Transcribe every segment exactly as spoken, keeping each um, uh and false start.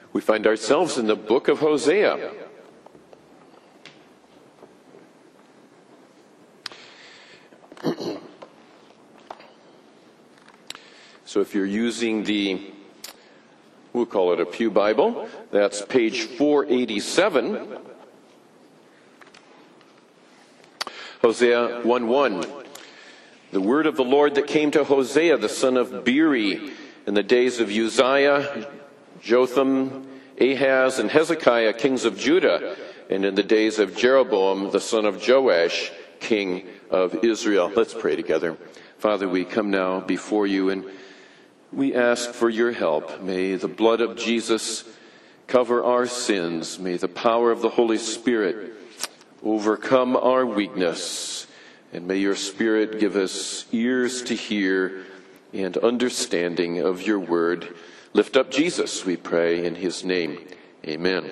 We find ourselves in the book of Hosea. So if you're using the, we'll call it a Pew Bible, that's page four eighty-seven. Hosea one one. The word of the Lord that came to Hosea, the son of Beeri, in the days of Uzziah, Jotham, Ahaz, and Hezekiah, kings of Judah, and in the days of Jeroboam, the son of Joash, king of Israel. Let's pray together. Father, we come now before you and we ask for your help. May the blood of Jesus cover our sins. May the power of the Holy Spirit overcome our weakness. And may your Spirit give us ears to hear and understanding of your word. Lift up Jesus, we pray, in his name. Amen.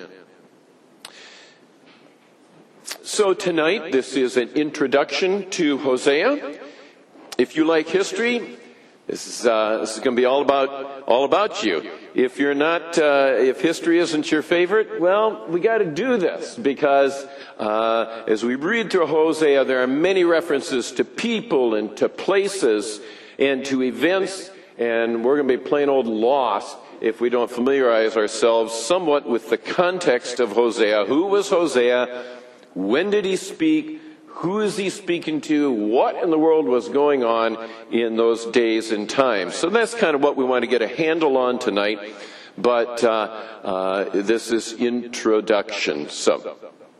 So tonight, this is an introduction to Hosea. If you like history, this is, uh, this is going to be all about all about you. If you're not, uh, if history isn't your favorite, well, we got to do this because uh, as we read through Hosea, there are many references to people and to places and to events, and we're going to be plain old lost if we don't familiarize ourselves somewhat with the context of Hosea. Who was Hosea? When did he speak? Who is he speaking to? What in the world was going on in those days and times? So that's kind of what we want to get a handle on tonight. But uh, uh, this is introduction. So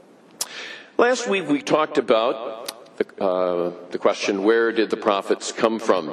last week we talked about the, uh, the question, where did the prophets come from?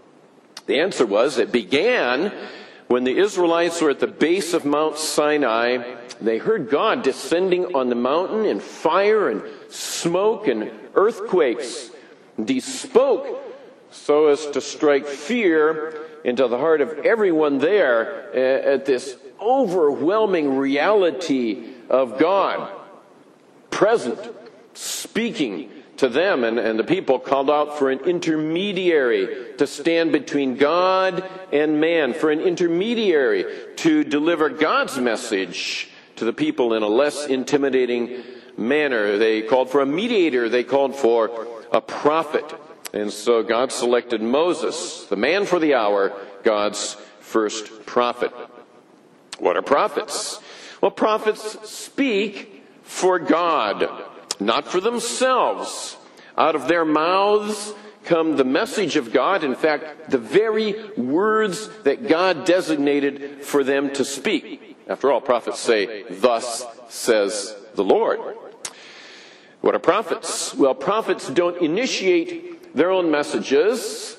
The answer was it began when the Israelites were at the base of Mount Sinai. They heard God descending on the mountain in fire and smoke and earthquakes. And he spoke so as to strike fear into the heart of everyone there at this overwhelming reality of God present, speaking to them. And, and the people called out for an intermediary to stand between God and man, for an intermediary to deliver God's message to the people in a less intimidating manner. They called for a mediator. They called for a prophet. And so God selected Moses, the man for the hour, God's first prophet. What are prophets? Well, prophets speak for God, not for themselves. Out of their mouths come the message of God. In fact, the very words that God designated for them to speak. After all, prophets say, "Thus says the Lord." What are prophets? Well, prophets don't initiate their own messages.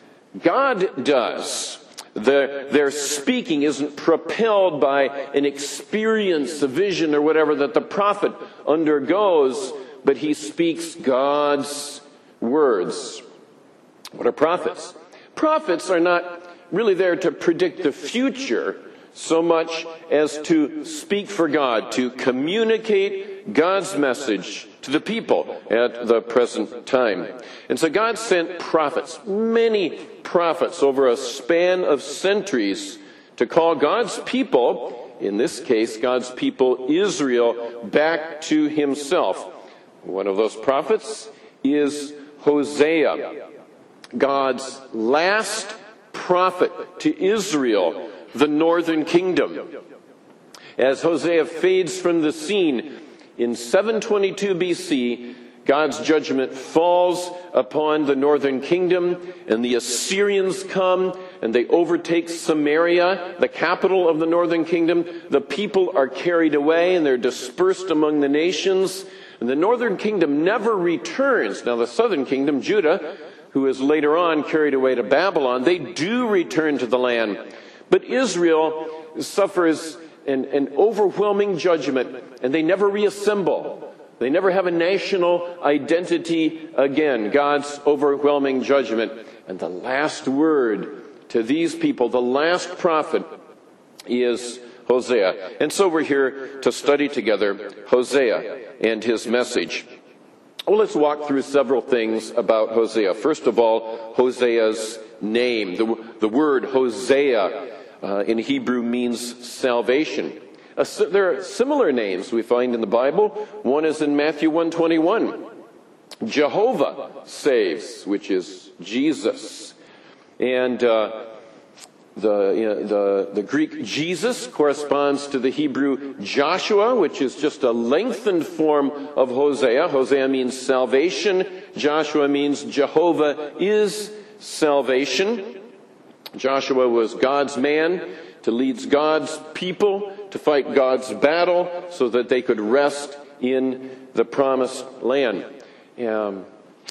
God does. Their, their speaking isn't propelled by an experience, a vision, or whatever that the prophet undergoes, but he speaks God's words. What are prophets? Prophets are not really there to predict the future so much as to speak for God, to communicate God's message to the people at the present time. And so God sent prophets, many prophets over a span of centuries, to call God's people, in this case God's people Israel, back to himself. One of those prophets is Hosea, God's last prophet to Israel, the northern kingdom. As Hosea fades from the scene in seven twenty-two B C, God's judgment falls upon the northern kingdom, and the Assyrians come and they overtake Samaria, the capital of the northern kingdom. The people are carried away and they're dispersed among the nations, and the northern kingdom never returns. Now the southern kingdom, Judah, who is later on carried away to Babylon, they do return to the land. But Israel suffers an, an overwhelming judgment, and they never reassemble. They never have a national identity again. God's overwhelming judgment. And the last word to these people, the last prophet, is Hosea. And so we're here to study together Hosea and his message. Well, let's walk through several things about Hosea. First of all, Hosea's name. The, the word Hosea uh, in Hebrew means salvation. A, there are similar names we find in the Bible. One is in Matthew one twenty-one. Jehovah saves, which is Jesus. And uh, the, you know, the, the Greek Jesus corresponds to the Hebrew Joshua, which is just a lengthened form of Hosea. Hosea means salvation. Joshua means Jehovah is salvation. Joshua was God's man to lead God's people to fight God's battle so that they could rest in the promised land. Um,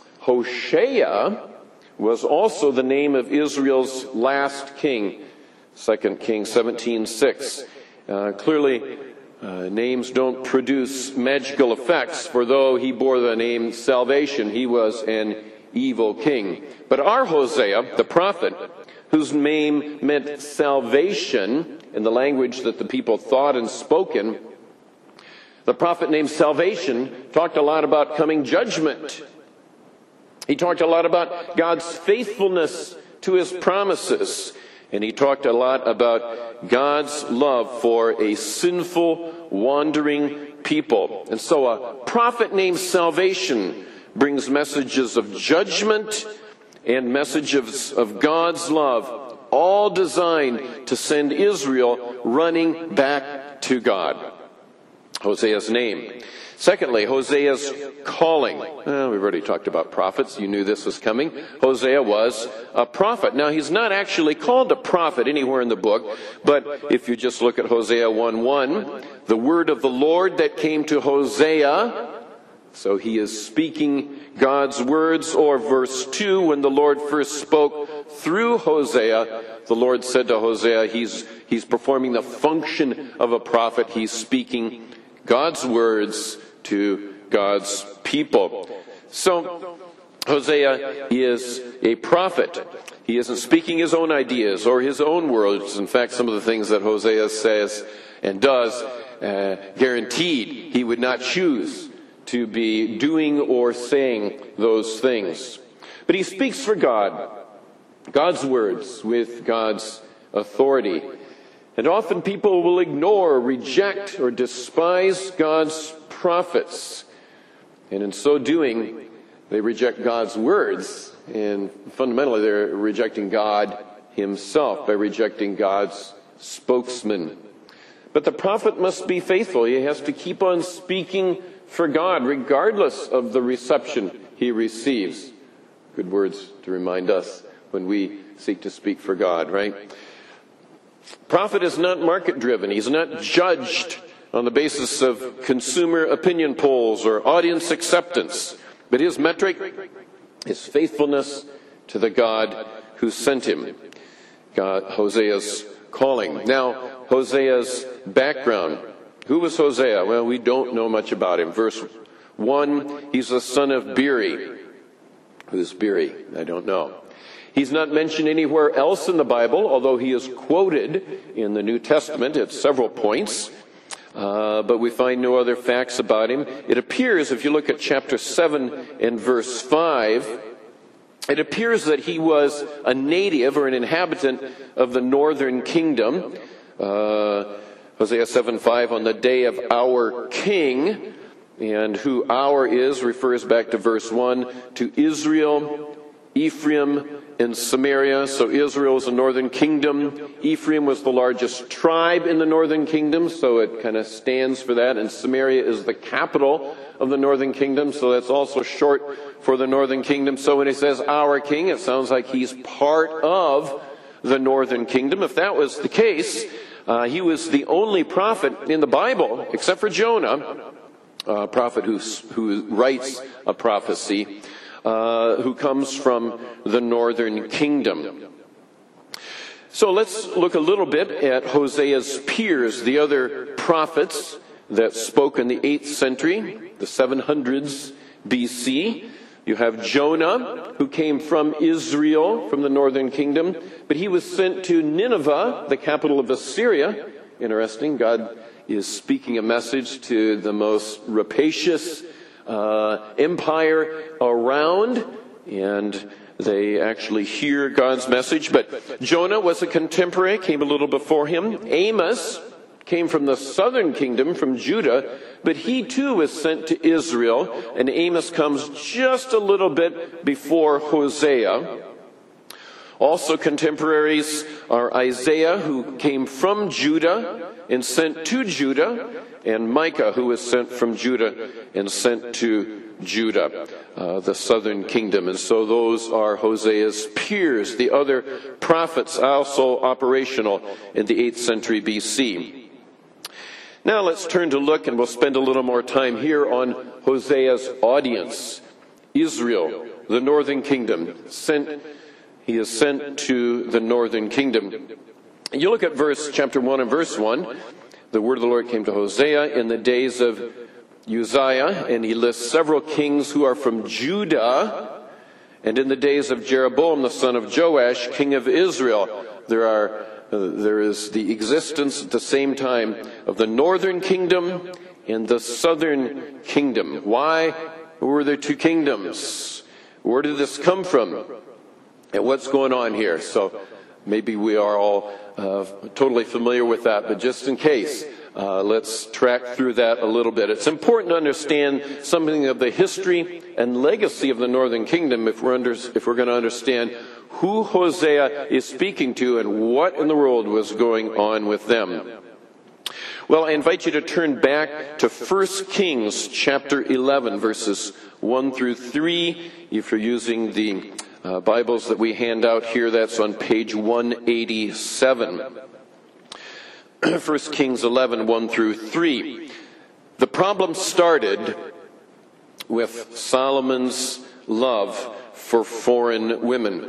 Hoshea was also the name of Israel's last king, Second Kings seventeen six. Uh, clearly, uh, names don't produce magical effects, for though he bore the name salvation, he was an evil king. But our Hosea, the prophet, whose name meant salvation in the language that the people thought and spoke in, the prophet named Salvation talked a lot about coming judgment. He talked a lot about God's faithfulness to his promises. And he talked a lot about God's love for a sinful, wandering people. And so a prophet named Salvation brings messages of judgment and messages of God's love, all designed to send Israel running back to God. Hosea's name. Secondly, Hosea's calling. Well, we've already talked about prophets. You knew this was coming. Hosea was a prophet. Now, he's not actually called a prophet anywhere in the book, but if you just look at Hosea one one, the word of the Lord that came to Hosea, so he is speaking God's words. Or verse two, when the Lord first spoke through Hosea, the Lord said to Hosea, he's, he's performing the function of a prophet. He's speaking God's words to God's people. So, Hosea is a prophet. He isn't speaking his own ideas or his own words. In fact, some of the things that Hosea says and does, uh, guaranteed he would not choose to be doing or saying those things. But he speaks for God, God's words with God's authority. And often people will ignore, reject, or despise God's prophets. And in so doing, they reject God's words. And fundamentally, they're rejecting God himself by rejecting God's spokesman. But the prophet must be faithful. He has to keep on speaking for God, regardless of the reception he receives. Good words to remind us when we seek to speak for God, right? Prophet is not market-driven. He's not judged on the basis of consumer opinion polls or audience acceptance. But his metric is faithfulness to the God who sent him. God, Hosea's calling. Now, Hosea's background. Who was Hosea? Well, we don't know much about him. Verse one, he's the son of Beeri. Who's Beeri? I don't know. He's not mentioned anywhere else in the Bible, although he is quoted in the New Testament at several points. Uh, but we find no other facts about him. It appears, if you look at chapter seven and verse five, it appears that he was a native or an inhabitant of the northern kingdom. Uh, Hosea seven five, on the day of our king, and who our is refers back to verse one, to Israel, Ephraim, and Samaria. So Israel is the northern kingdom. Ephraim was the largest tribe in the northern kingdom, so it kind of stands for that. And Samaria is the capital of the northern kingdom, so that's also short for the northern kingdom. So when he says our king, it sounds like he's part of the northern kingdom. If that was the case, uh, he was the only prophet in the Bible, except for Jonah, a prophet who, who writes a prophecy, Uh, who comes from the northern kingdom. So let's look a little bit at Hosea's peers, the other prophets that spoke in the eighth century, the seven hundreds B C. You have Jonah, who came from Israel, from the northern kingdom, but he was sent to Nineveh, the capital of Assyria. Interesting, God is speaking a message to the most rapacious Uh, empire around, and they actually hear God's message. But Jonah was a contemporary, came a little before him. Amos came from the southern kingdom, from Judah, but he too was sent to Israel, and Amos comes just a little bit before Hosea. Also contemporaries are Isaiah, who came from Judah and sent to Judah, and Micah, who was sent from Judah and sent to Judah, uh, the southern kingdom. And so those are Hosea's peers. The other prophets also operational in the eighth century B C. Now let's turn to look, and we'll spend a little more time here on Hosea's audience. Israel, the northern kingdom, sent, he is sent to the northern kingdom. You look at verse, chapter one and verse one. The word of the Lord came to Hosea in the days of Uzziah, and he lists several kings who are from Judah. And in the days of Jeroboam, the son of Joash, king of Israel, there are uh, there is the existence at the same time of the northern kingdom and the southern kingdom. Why were there two kingdoms? Where did this come from? And what's going on here? So maybe we are all uh, totally familiar with that, but just in case, uh, let's track through that a little bit. It's important to understand something of the history and legacy of the northern kingdom if we're, under, if we're going to understand who Hosea is speaking to and what in the world was going on with them. Well, I invite you to turn back to First Kings chapter eleven, verses one through three. If you're using the Uh, Bibles that we hand out here, that's on page one eighty-seven. First Kings eleven, one through three. The problem started with Solomon's love for foreign women.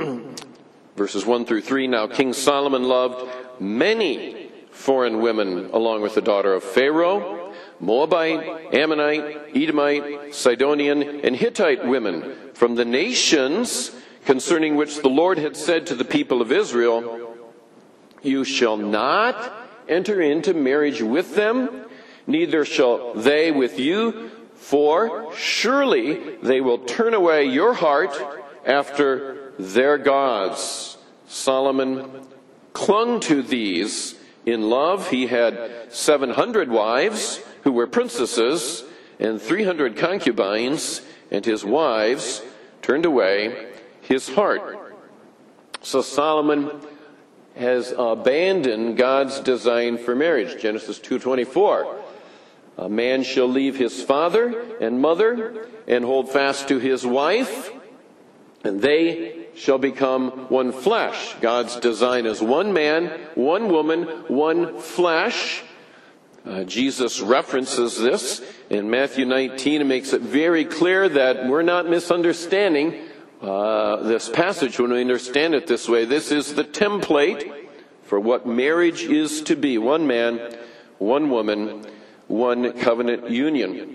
Verses one through three, now King Solomon loved many foreign women along with the daughter of Pharaoh, Moabite, Ammonite, Edomite, Sidonian, and Hittite women from the nations concerning which the Lord had said to the people of Israel, "You shall not enter into marriage with them, neither shall they with you, for surely they will turn away your heart after their gods." Solomon clung to these in love. He had seven hundred wives who were princesses and three hundred concubines, and his wives turned away his heart. So Solomon has abandoned God's design for marriage. Genesis two twenty-four. A man shall leave his father and mother and hold fast to his wife, and they shall become one flesh. God's design is one man, one woman, one flesh. Uh, Jesus references this in Matthew nineteen and makes it very clear that we're not misunderstanding uh, this passage when we understand it this way. This is the template for what marriage is to be. One man, one woman, one covenant union.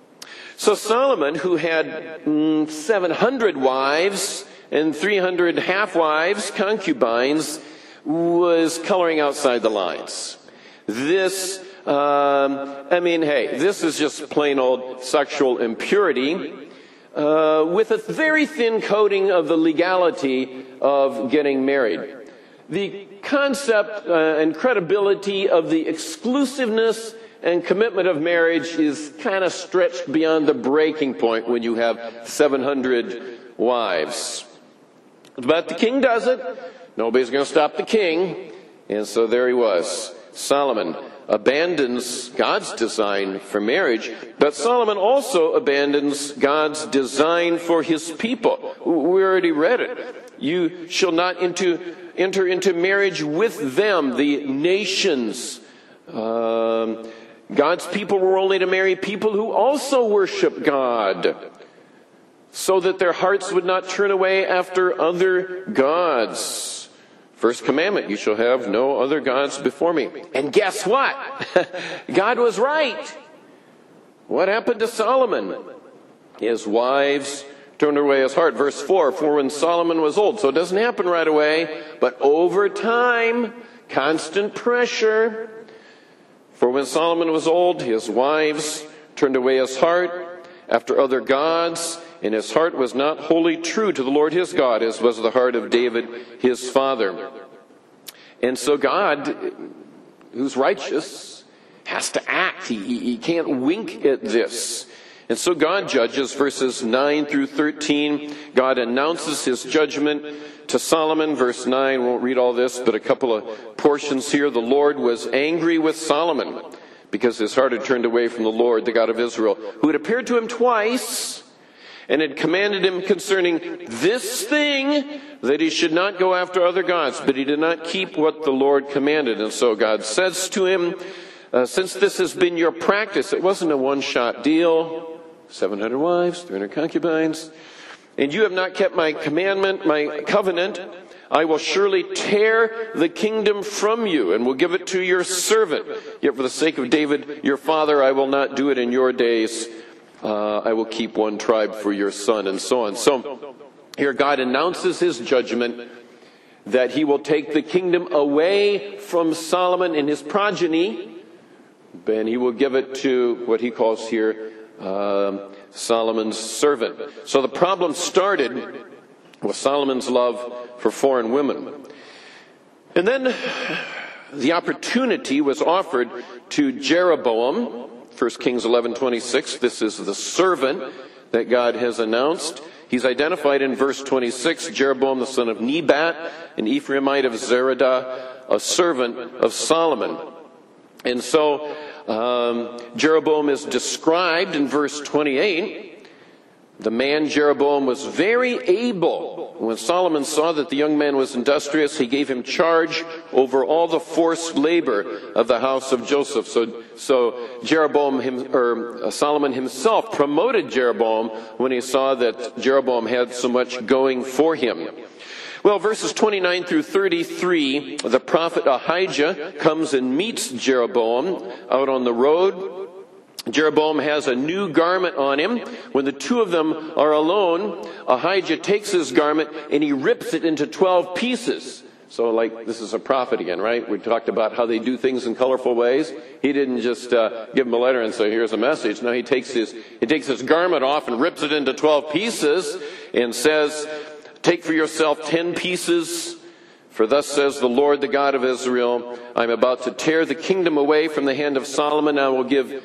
So Solomon, who had mm, seven hundred wives and three hundred half-wives, concubines, was coloring outside the lines. This Um, I mean, hey, this is just plain old sexual impurity uh, with a very thin coating of the legality of getting married. The concept uh, and credibility of the exclusiveness and commitment of marriage is kind of stretched beyond the breaking point when you have seven hundred wives. But the king does it. Nobody's going to stop the king. And so there he was. Solomon abandons God's design for marriage, but Solomon also abandons God's design for his people. We already read it. You shall not into, enter into marriage with them, the nations. Um, God's people were only to marry people who also worship God, so that their hearts would not turn away after other gods. First commandment, you shall have no other gods before me. And guess what? God was right. What happened to Solomon? His wives turned away his heart. Verse four, for when Solomon was old. So it doesn't happen right away, but over time, constant pressure. For when Solomon was old, his wives turned away his heart after other gods, and his heart was not wholly true to the Lord his God, as was the heart of David his father. And so God who's righteous has to act. He, he, he can't wink at this. And so God judges, verses nine through thirteen. God announces his judgment to Solomon. Verse nine, won't read all this, but a couple of portions here. The Lord was angry with Solomon because his heart had turned away from the Lord, the God of Israel, who had appeared to him twice and had commanded him concerning this thing, that he should not go after other gods. But he did not keep what the Lord commanded. And so God says to him, uh, since this has been your practice, it wasn't a one-shot deal, seven hundred wives, three hundred concubines, and you have not kept my commandment, my covenant, I will surely tear the kingdom from you and will give it to your servant. Yet for the sake of David, your father, I will not do it in your days. Uh, I will keep one tribe for your son, and so on. So here God announces his judgment, that he will take the kingdom away from Solomon and his progeny, and he will give it to what he calls here uh, Solomon's servant. So the problem started with Solomon's love for foreign women. And then the opportunity was offered to Jeroboam. First Kings eleven twenty-six, this is the servant that God has announced. He's identified in verse twenty-six, Jeroboam the son of Nebat, an Ephraimite of Zeradah, a servant of Solomon. And so um, Jeroboam is described in verse twenty-eight. The man Jeroboam was very able. When Solomon saw that the young man was industrious, he gave him charge over all the forced labor of the house of Joseph. So, so Jeroboam, him, or Solomon himself promoted Jeroboam when he saw that Jeroboam had so much going for him. Well, verses twenty-nine through thirty-three, the prophet Ahijah comes and meets Jeroboam out on the road. Jeroboam has a new garment on him. When the two of them are alone, Ahijah takes his garment and he rips it into twelve pieces. So like, this is a prophet again, right? We talked about how they do things in colorful ways. He didn't just uh, give him a letter and say, here's a message. No, he takes his, he takes his garment off and rips it into twelve pieces and says, take for yourself ten pieces. For thus says the Lord, the God of Israel, I'm about to tear the kingdom away from the hand of Solomon. I will give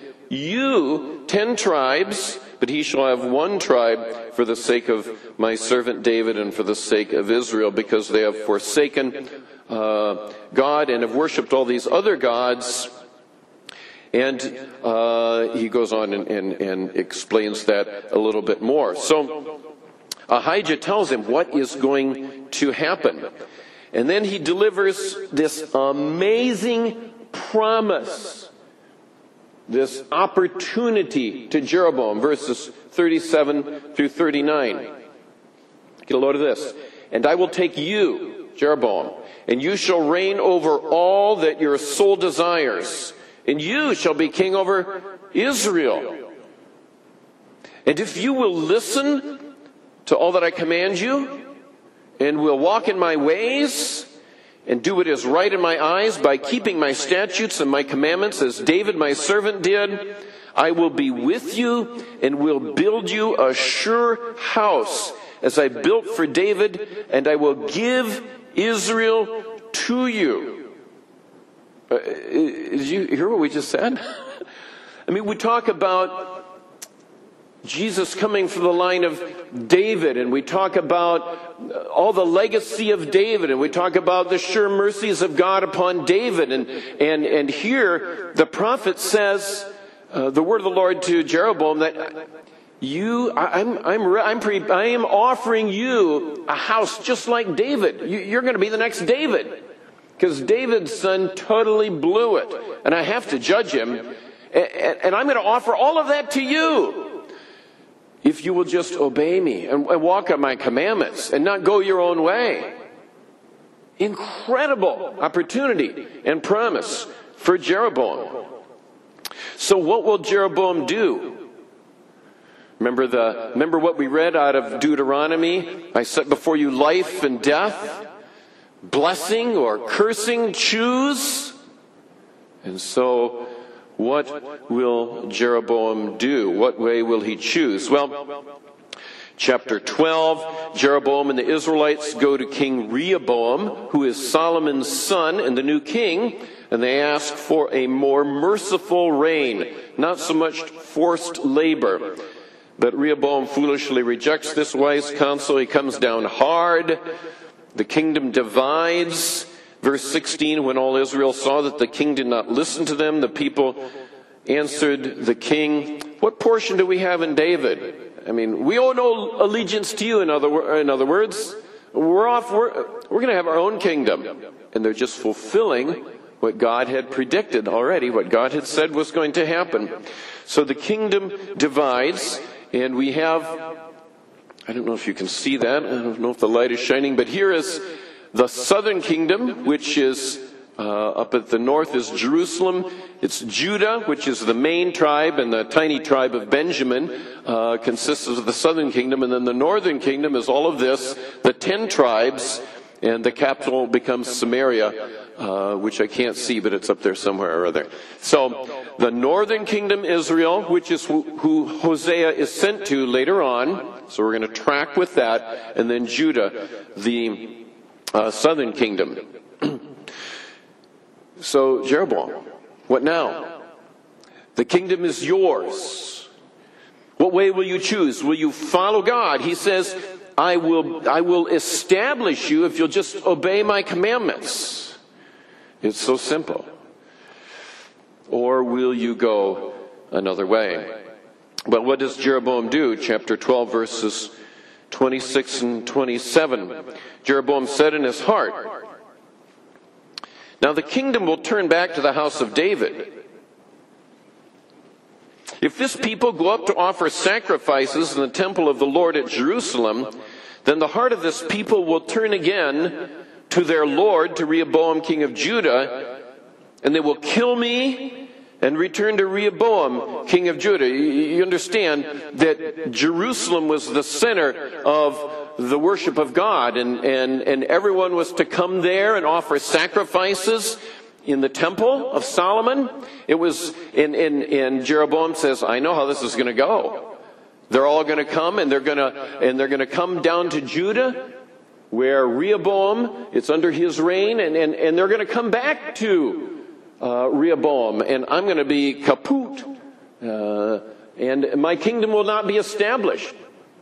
you ten tribes, but he shall have one tribe for the sake of my servant David and for the sake of Israel, because they have forsaken uh, God and have worshipped all these other gods. And uh, he goes on and, and, and explains that a little bit more. So Ahijah tells him what is going to happen. And then he delivers this amazing promise, this opportunity to Jeroboam, verses thirty-seven through thirty-nine. Get a load of this. And I will take you, Jeroboam, and you shall reign over all that your soul desires, and you shall be king over Israel. And if you will listen to all that I command you, and will walk in my ways, and do what is right in my eyes by keeping my statutes and my commandments as David my servant did, I will be with you and will build you a sure house as I built for David, and I will give Israel to you. Uh, did you hear what we just said? I mean, we talk about Jesus coming from the line of David, and we talk about all the legacy of David, and we talk about the sure mercies of God upon David, and and and here the prophet says uh, the word of the Lord to Jeroboam that you, I, I'm I'm I'm pre, I am offering you a house just like David. You, you're going to be the next David, because David's son totally blew it, and I have to judge him, and, and I'm going to offer all of that to you, if you will just obey me and walk on my commandments and not go your own way. Incredible opportunity and promise for Jeroboam. So what will Jeroboam do? Remember the, remember what we read out of Deuteronomy? I set before you life and death, blessing or cursing, choose. And so what will Jeroboam do? What way will he choose? Well, chapter twelve, Jeroboam and the Israelites go to King Rehoboam, who is Solomon's son and the new king, and they ask for a more merciful reign, not so much forced labor. But Rehoboam foolishly rejects this wise counsel. He comes down hard. The kingdom divides. Verse sixteen, when all Israel saw that the king did not listen to them, the people answered the king, "What portion do we have in David? I mean, we owe no allegiance to you, in other, in other words. We're off, we're, we're going to have our own kingdom." And they're just fulfilling what God had predicted already, what God had said was going to happen. So the kingdom divides, and we have, I don't know if you can see that, I don't know if the light is shining, but here is the southern kingdom, which is uh, up at the north is Jerusalem. It's Judah, which is the main tribe, and the tiny tribe of Benjamin uh, consists of the southern kingdom. And then the northern kingdom is all of this, the ten tribes, and the capital becomes Samaria, uh, which I can't see, but it's up there somewhere or other. So the northern kingdom, Israel, which is who, who Hosea is sent to later on. So we're going to track with that. And then Judah, the Uh, southern kingdom. So Jeroboam, what now? The kingdom is yours. What way will you choose? Will you follow God? He says, I will, I will establish you if you'll just obey my commandments. It's so simple. Or will you go another way? But what does Jeroboam do? Chapter twelve, verses twenty-six and twenty-seven. Jeroboam said in his heart, "Now the kingdom will turn back to the house of David. If this people go up to offer sacrifices in the temple of the Lord at Jerusalem, then the heart of this people will turn again to their Lord, to Rehoboam, king of Judah, and they will kill me and return to Rehoboam, king of Judah." You understand that Jerusalem was the center of the worship of God, and, and, and everyone was to come there and offer sacrifices in the temple of Solomon. It was, and, and, and Jeroboam says, I know how this is going to go. They're all going to come, and they're going to, and they're going to come down to Judah, where Rehoboam, it's under his reign, and, and, and they're going to come back to Uh, Rehoboam, and I'm going to be kaput, uh, and my kingdom will not be established.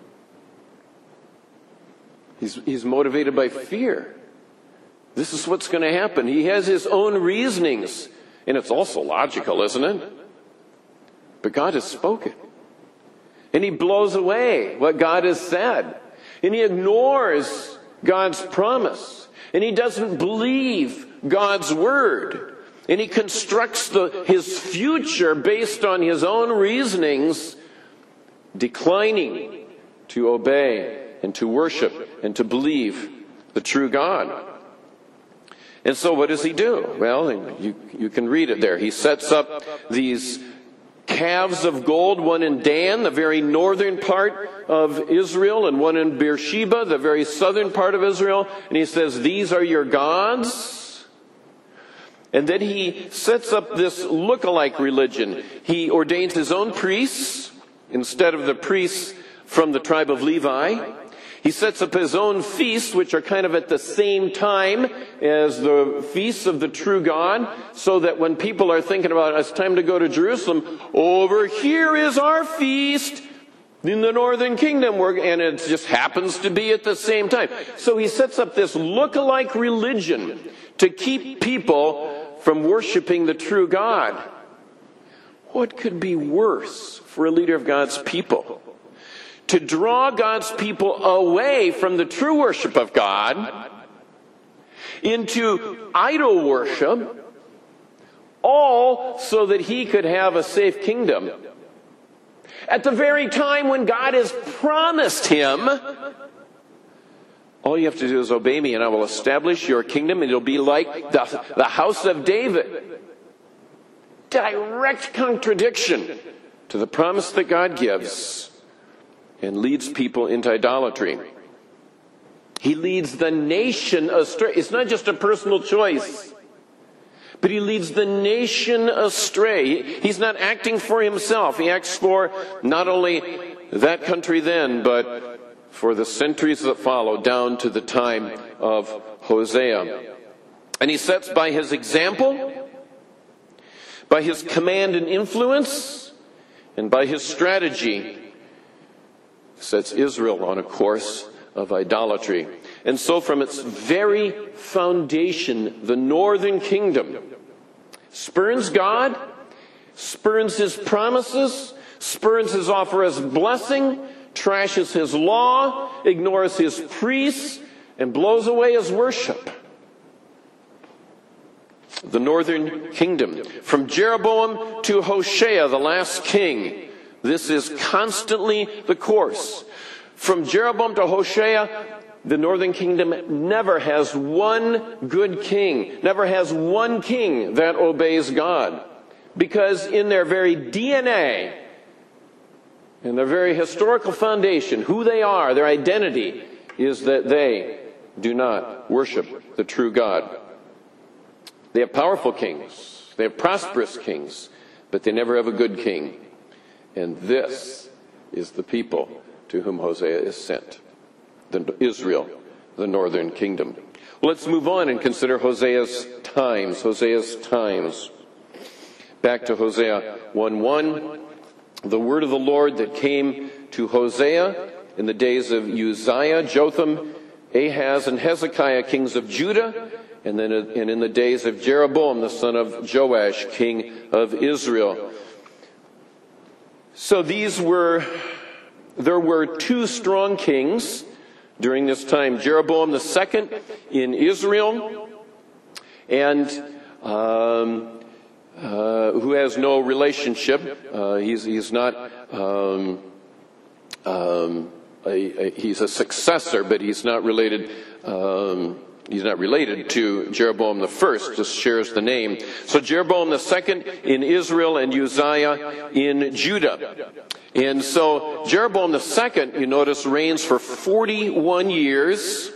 He's, he's motivated by fear. This is what's going to happen. He has his own reasonings, and it's also logical, isn't it? But God has spoken, and he blows away what God has said, and he ignores God's promise, and he doesn't believe God's word. And he constructs the, his future based on his own reasonings, declining to obey and to worship and to believe the true God. And so what does he do? Well, you, you can read it there. He sets up these calves of gold, one in Dan, the very northern part of Israel, and one in Beersheba, the very southern part of Israel. And he says, these are your gods. And then he sets up this look-alike religion. He ordains his own priests instead of the priests from the tribe of Levi. He sets up his own feasts, which are kind of at the same time as the feasts of the true God, so that when people are thinking about it's time to go to Jerusalem, over here is our feast in the northern kingdom, and it just happens to be at the same time. So he sets up this look-alike religion to keep people from worshiping the true God. What could be worse for a leader of God's people? To draw God's people away from the true worship of God into idol worship, all so that he could have a safe kingdom. At the very time when God has promised him, all you have to do is obey me, and I will establish your kingdom, and it'll be like the, the house of David. Direct contradiction to the promise that God gives, and leads people into idolatry. He leads the nation astray. It's not just a personal choice, but he leads the nation astray. He's not acting for himself. He acts for not only that country then, but for the centuries that follow down to the time of Hosea. And he sets by his example by his command and influence, and by his strategy, sets Israel on a course of idolatry. And so from its very foundation, the northern kingdom spurns God, spurns his promises, spurns his offer as blessing, trashes his law, ignores his priests, and blows away his worship. The northern kingdom. From Jeroboam to Hoshea, the last king, this is constantly the course. From Jeroboam to Hoshea, the northern kingdom never has one good king, never has one king that obeys God. Because in their very D N A, in their very historical foundation, who they are, their identity, is that they do not worship the true God. They have powerful kings, they have prosperous kings, but they never have a good king. And this is the people to whom Hosea is sent, the Israel, the northern kingdom. Well, let's move on and consider Hosea's times, Hosea's times. Back to Hosea one one. The word of the Lord that came to Hosea in the days of Uzziah, Jotham, Ahaz, and Hezekiah, kings of Judah, and then and in the days of Jeroboam, the son of Joash, king of Israel. So these were, there were two strong kings during this time. Jeroboam the second in Israel, and um, uh, who has no relationship. Uh, he's he's not. Um, um, a, a, he's a successor, but he's not related. Um, He's not related to Jeroboam the first, just shares the name. So Jeroboam the second in Israel and Uzziah in Judah. And so Jeroboam the second, you notice, reigns for forty-one years.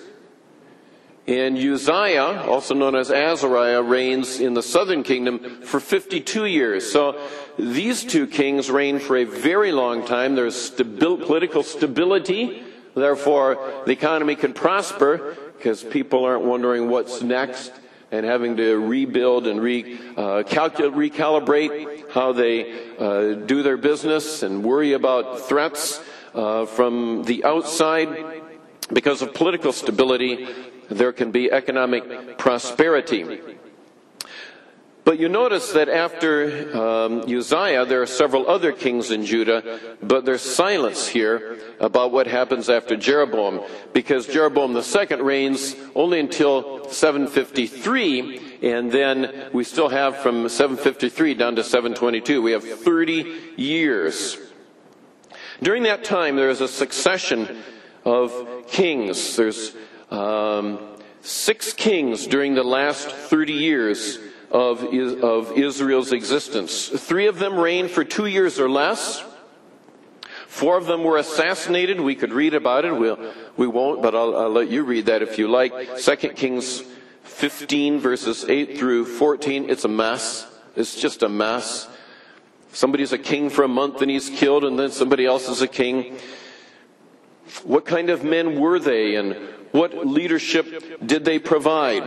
And Uzziah, also known as Azariah, reigns in the southern kingdom for fifty-two years. So these two kings reign for a very long time. There's stabil- political stability. Therefore, the economy can prosper, because people aren't wondering what's next and having to rebuild and re, uh, calculate, recalibrate how they uh, do their business and worry about threats uh, from the outside. Because of political stability, there can be economic prosperity. But you notice that after um, Uzziah, there are several other kings in Judah, but there's silence here about what happens after Jeroboam, because Jeroboam the second reigns only until seven fifty-three, and then we still have from seven fifty-three down to seven twenty-two. We have thirty years. During that time, there is a succession of kings. There's um, six kings during the last thirty years of, of Israel's existence. Three of them reigned for two years or less. Four of them were assassinated. We could read about it. We'll, we won't, but I'll, I'll let you read that if you like. Second Kings fifteen, verses eight through fourteen. It's a mess. It's just a mess. Somebody's a king for a month and he's killed, and then somebody else is a king. What kind of men were they, and what leadership did they provide?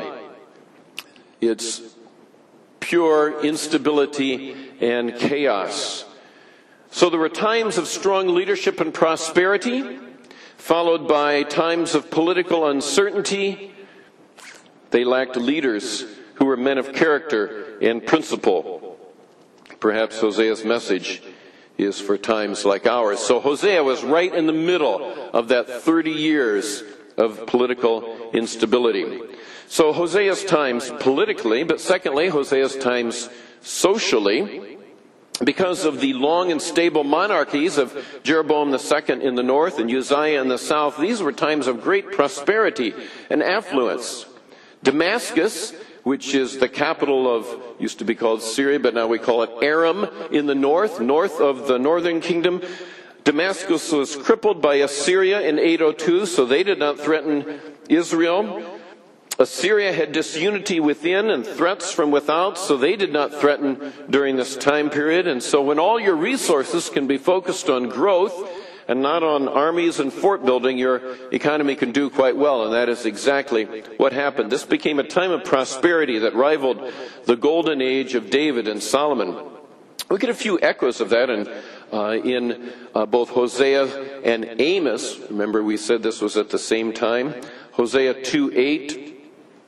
It's pure instability and chaos. So there were times of strong leadership and prosperity, followed by times of political uncertainty. They lacked leaders who were men of character and principle. Perhaps Hosea's message is for times like ours. So Hosea was right in the middle of that thirty years of political instability. So Hosea's times politically, but secondly, Hosea's times socially, because of the long and stable monarchies of Jeroboam the second in the north and Uzziah in the south. These were times of great prosperity and affluence. Damascus, which is the capital of, used to be called Syria, but now we call it Aram in the north, north of the northern kingdom. Damascus was crippled by Assyria in eight oh two, so they did not threaten Israel. Assyria had disunity within and threats from without, so they did not threaten during this time period. And so when all your resources can be focused on growth, and not on armies and fort building, your economy can do quite well, and that is exactly what happened. This became a time of prosperity that rivaled the golden age of David and Solomon. We get a few echoes of that in, uh, in uh, both Hosea and Amos. Remember, we said this was at the same time. Hosea two eight,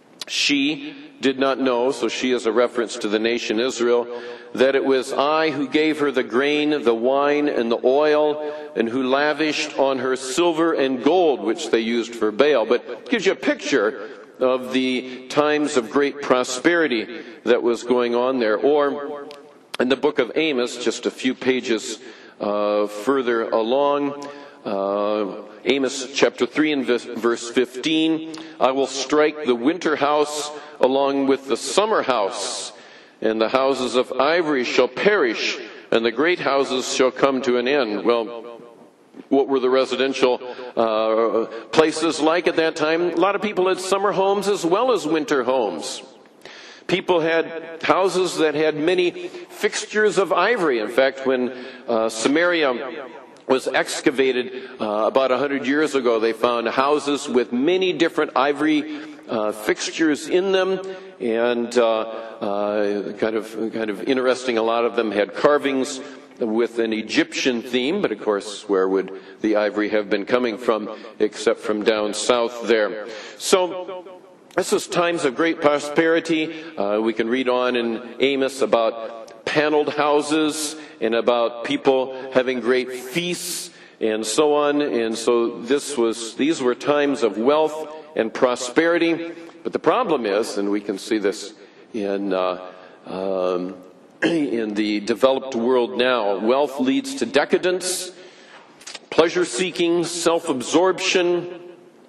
she did not know, so she is a reference to the nation Israel, that it was I who gave her the grain, the wine, and the oil, and who lavished on her silver and gold, which they used for Baal. But it gives you a picture of the times of great prosperity that was going on there. Or in the book of Amos, just a few pages uh, further along, uh, Amos chapter three and verse fifteen, I will strike the winter house along with the summer house, and the houses of ivory shall perish, and the great houses shall come to an end. Well, what were the residential uh, places like at that time? A lot of people had summer homes as well as winter homes. People had houses that had many fixtures of ivory. In fact, when uh, Samaria was excavated uh, about a hundred years ago, they found houses with many different ivory uh, fixtures in them, and uh, uh, kind of kind of interesting. A lot of them had carvings with an Egyptian theme, but of course, where would the ivory have been coming from except from down south there? So this was times of great prosperity. Uh, we can read on in Amos about paneled houses and about people having great feasts and so on. And so this was, these were times of wealth and prosperity. But the problem is, and we can see this in uh, um, in the developed world now, wealth leads to decadence, pleasure-seeking, self-absorption,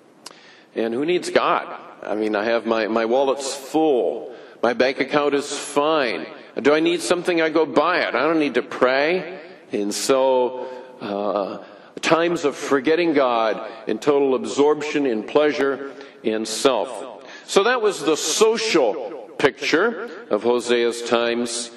and who needs God? I mean, I have my, my wallet's full. My bank account is fine. Do I need something? I go buy it. I don't need to pray. And so, uh, times of forgetting God and total absorption in pleasure and self. So that was the social picture of Hosea's times.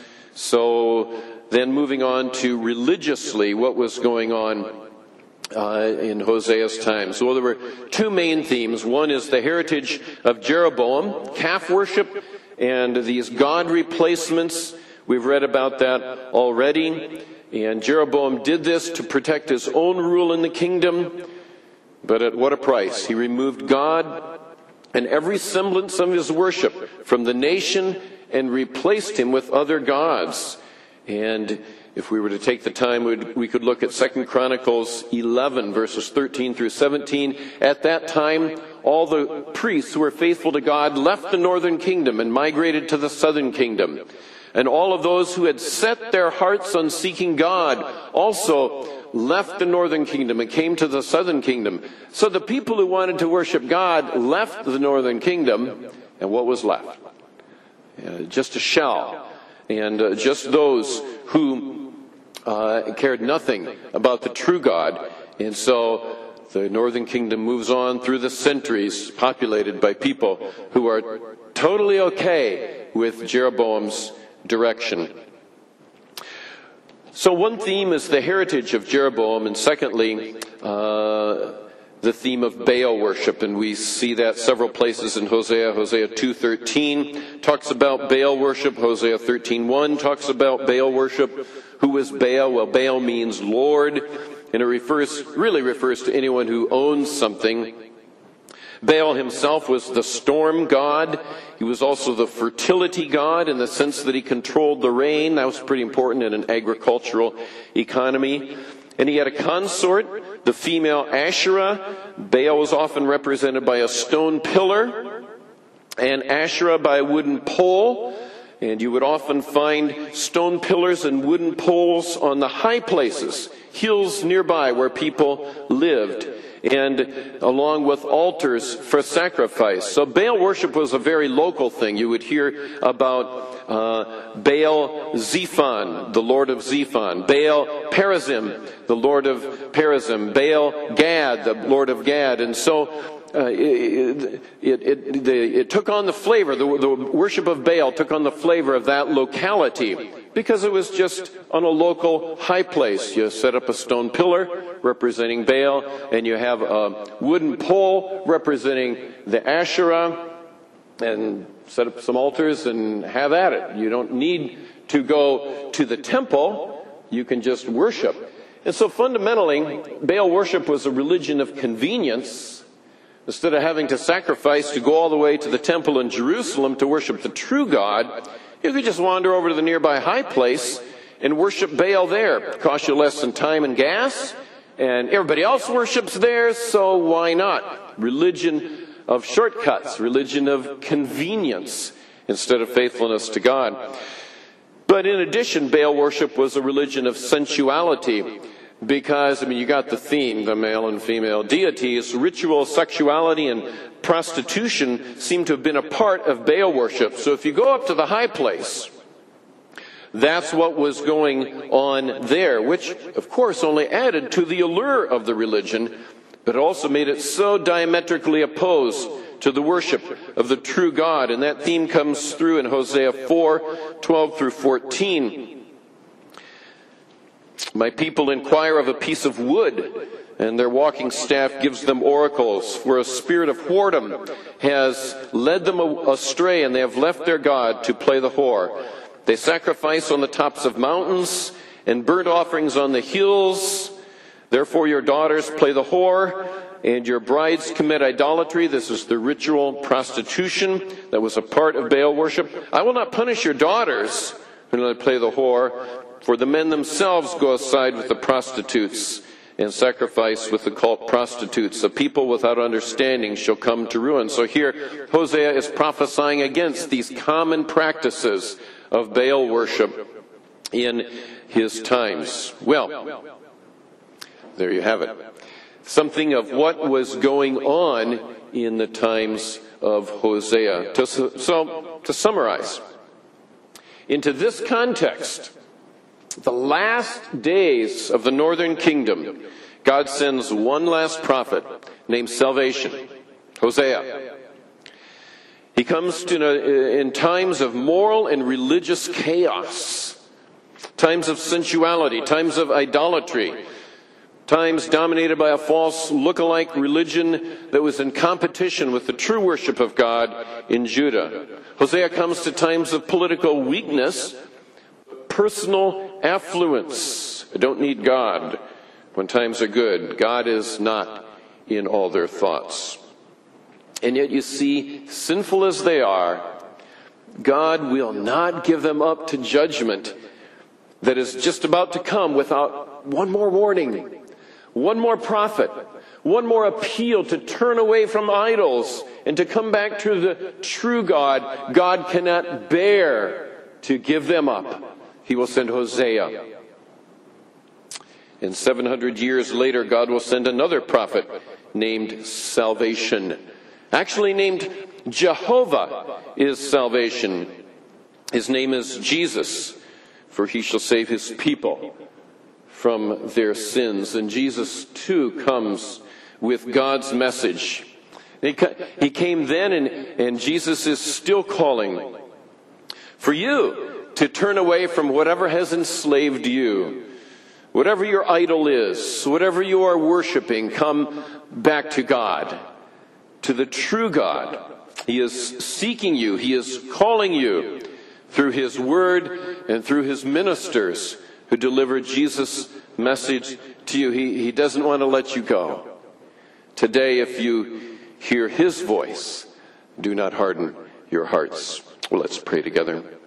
So then moving on to religiously, what was going on Uh, in Hosea's times. Well, there were two main themes. One is the heritage of Jeroboam, calf worship, and these god replacements. We've read about that already. And Jeroboam did this to protect his own rule in the kingdom. But at what a price? He removed God and every semblance of his worship from the nation and replaced him with other gods. And if we were to take the time, we could look at Second Chronicles eleven, verses thirteen through seventeen. At that time, all the priests who were faithful to God left the northern kingdom and migrated to the southern kingdom. And all of those who had set their hearts on seeking God also left the northern kingdom and came to the southern kingdom. So the people who wanted to worship God left the northern kingdom, and what was left? Uh, just a shell. And uh, just those who uh, cared nothing about the true God. And so the northern kingdom moves on through the centuries, populated by people who are totally okay with Jeroboam's direction. So one theme is the heritage of Jeroboam, and secondly, uh, the theme of Baal worship, and we see that several places in Hosea. Hosea two thirteen talks about Baal worship. Hosea thirteen one talks about Baal worship. Who is Baal? Well, Baal means Lord, and it refers, really refers to anyone who owns something. Baal himself was the storm god. He was also the fertility god in the sense that he controlled the rain. That was pretty important in an agricultural economy. And he had a consort, the female Asherah. Baal was often represented by a stone pillar, and Asherah by a wooden pole. And you would often find stone pillars and wooden poles on the high places, hills nearby where people lived, and along with altars for sacrifice. So Baal worship was a very local thing. You would hear about uh, Baal Zephon, the lord of Zephon, Baal Perazim, the lord of Perazim, Baal Gad, the lord of Gad. And so uh, it, it, it, the, it took on the flavor, the, the worship of Baal took on the flavor of that locality because it was just on a local high place. You set up a stone pillar representing Baal, and you have a wooden pole representing the Asherah, and set up some altars and have at it. You don't need to go to the temple. You can just worship. And so fundamentally, Baal worship was a religion of convenience. Instead of having to sacrifice to go all the way to the temple in Jerusalem to worship the true God, you could just wander over to the nearby high place and worship Baal there. It costs you less than time and gas, and everybody else worships there, so why not? Religion of shortcuts, religion of convenience instead of faithfulness to God. But in addition, Baal worship was a religion of sensuality because, I mean, you got the theme, the male and female deities. Ritual sexuality and prostitution seem to have been a part of Baal worship. So if you go up to the high place, that's what was going on there, which, of course, only added to the allure of the religion, but also made it so diametrically opposed to the worship of the true God. And that theme comes through in Hosea four, twelve through fourteen. My people inquire of a piece of wood, and their walking staff gives them oracles. For a spirit of whoredom has led them astray, and they have left their God to play the whore. They sacrifice on the tops of mountains and burnt offerings on the hills. Therefore your daughters play the whore, and your brides commit idolatry. This is the ritual prostitution that was a part of Baal worship. I will not punish your daughters when they play the whore, for the men themselves go aside with the prostitutes and sacrifice with the cult prostitutes. A people without understanding shall come to ruin. So here, Hosea is prophesying against these common practices of Baal worship in his times. Well, there you have it. Something of what was going on in the times of Hosea. So, to summarize, into this context, the last days of the northern kingdom, God sends one last prophet named Salvation, Hosea. He comes to, in times of moral and religious chaos, times of sensuality, times of idolatry, times dominated by a false look-alike religion that was in competition with the true worship of God in Judah. Hosea comes to times of political weakness, personal affluence. I don't need God when times are good. God is not in all their thoughts. And yet you see, sinful as they are, God will not give them up to judgment that is just about to come without one more warning, one more prophet, one more appeal to turn away from idols and to come back to the true God. God cannot bear to give them up. He will send Hosea. And seven hundred years later, God will send another prophet named Salvation. Actually named Jehovah is salvation. His name is Jesus, for he shall save his people from their sins. And Jesus too comes with God's message. He came then, and, and Jesus is still calling for you to turn away from whatever has enslaved you. Whatever your idol is, whatever you are worshiping, come back to God, to the true God. He is seeking you. He is calling you through his word and through his ministers who deliver Jesus' message to you. He, he doesn't want to let you go. Today, if you hear his voice, do not harden your hearts. Well, let's pray together.